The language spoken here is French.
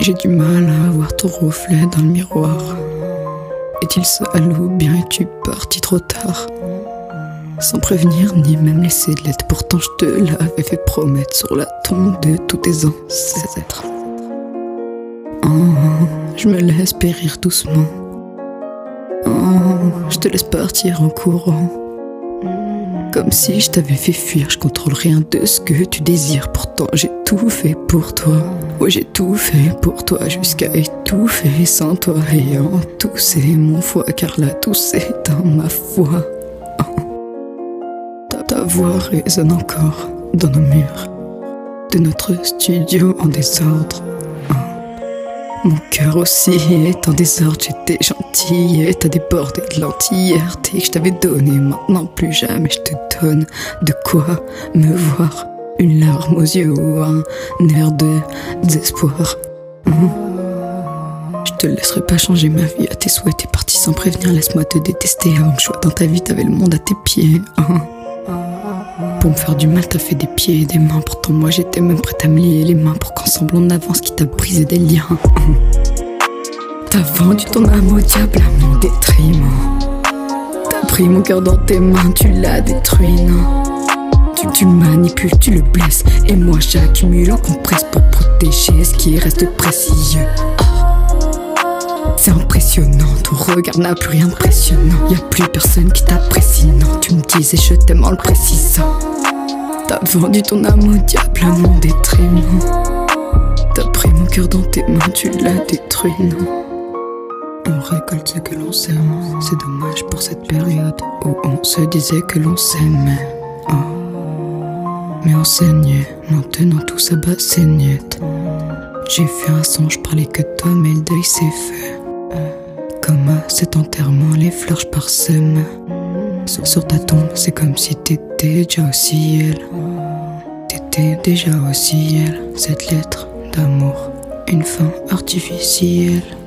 J'ai du mal à voir ton reflet dans le miroir. Est-il sale ou bien es-tu parti trop tard? Sans prévenir ni même laisser de l'aide. Pourtant je te l'avais fait promettre sur la tombe de tous tes ancêtres. Je me laisse périr doucement. Je te laisse partir en courant. Comme si je t'avais fait fuir. Je contrôle rien de ce que tu désires. Pourtant j'ai tout fait pour toi. Oui, j'ai tout fait pour toi, jusqu'à étouffer sans toi. Et en tout c'est mon foie, car là tout c'est dans ma foi. Ta voix résonne encore dans nos murs de notre studio en désordre. Mon cœur aussi est en désordre. J'étais gentille et t'as débordé de l'entièreté que je t'avais donné. Maintenant plus jamais je te donne de quoi me voir. Une larme aux yeux ou un air de désespoir. Je te laisserai pas changer ma vie à tes souhaits. T'es parti sans prévenir, laisse-moi te détester. Avant que je sois dans ta vie, t'avais le monde à tes pieds. Pour me faire du mal, t'as fait des pieds et des mains. Pourtant moi j'étais même prête à me lier les mains pour qu'ensemble on avance, qui t'a brisé des liens. T'as vendu ton âme au diable à mon détriment. T'as pris mon cœur dans tes mains, tu l'as détruit, non. Tu le manipules, tu le blesses. Et moi j'accumule en compresse pour protéger ce qui reste précieux. C'est impressionnant, ton regard n'a plus rien d'impressionnant. Y'a plus personne qui t'apprécie, non. Tu me disais je t'aime en le précisant. T'as vendu ton âme au diable à mon détriment. T'as pris mon cœur dans tes mains, tu l'as détruit, non. On récolte ce que l'on sème. C'est dommage pour cette période où on se disait que l'on s'aimait. Mais on saignait, maintenant tout s'abat ses niettes. J'ai fait un songe, parlais que toi, mais le deuil s'est fait. Comme à cet enterrement, les fleurs je parsème. Sur ta tombe, c'est comme si t'étais déjà au ciel. T'étais déjà au ciel. Cette lettre d'amour, une fin artificielle.